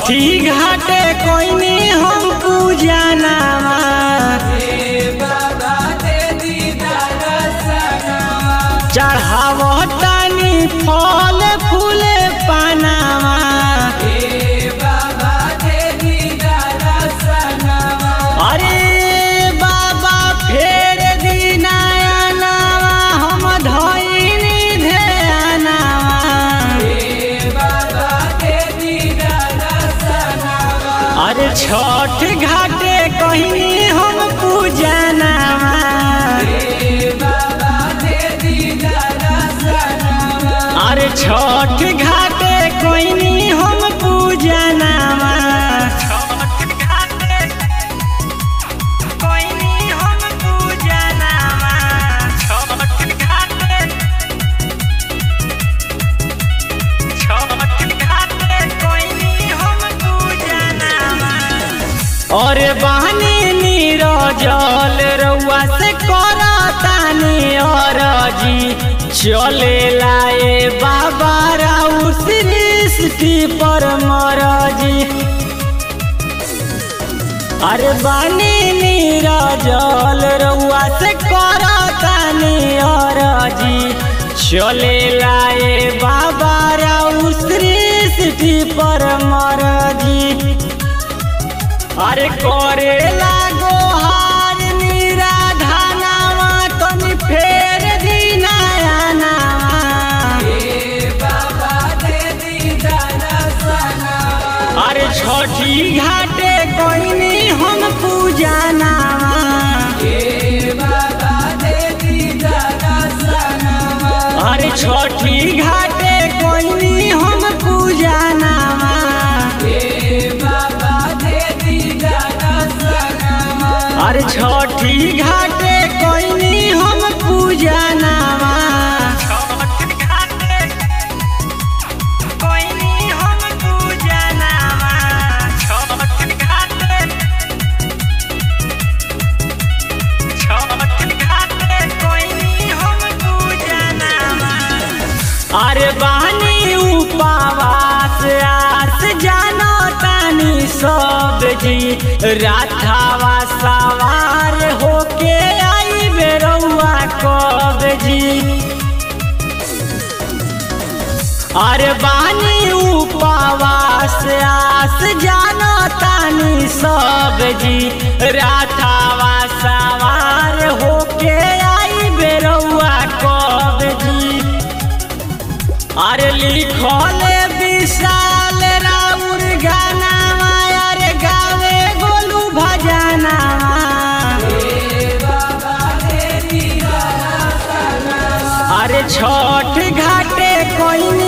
छठी घाटे कोइनी हम पूजा नामा चढ़ावतानी फल फूल पानामा अरे बाबा फेर दिनाया नामा हम धइनी ध्यानामा अरे छठ घाटे कहीं हम पूजा नामा अरे छठ घाटे कोइनी हम पूजा नामा छठ घाटे कोइनी हम पूजा नामा छठ घाटे कोइनी हम पूजा नामा और बहनी नीरजल रउआ से करतानी और जी चले लाए बाबा राउ सृष्टि पर मरजी अरे बानी नीरजल रउआ से करतानी और जी चले लाए बाबा राउ सृष्टि पर मरजी अरे करे लागो हार निराधनावा तनी फेर दिनाया नामा अरे छठी घाटे कोइनी हम पूजा नामा अरे छठी घाटे कोइनी हम पूजा नामा अरे छठी घाटे कोइनी हम पूजा नामा छठ घाटे कोइनी हम पूजा नामा छठ घाटे कोइनी हम पूजा नामा अरे बहनी उपवास आस जानो तानी सब जी राधावा सवार होके आई बेरौआ कब जी अरे बानी उपवास आस जानो तानी सब जी राधावा सवार होके आई बेरौआ कब जी अरे लिखल विशाल राउर गाना अरे गावे गोलू भजना अरे छठ घाटे कोइनी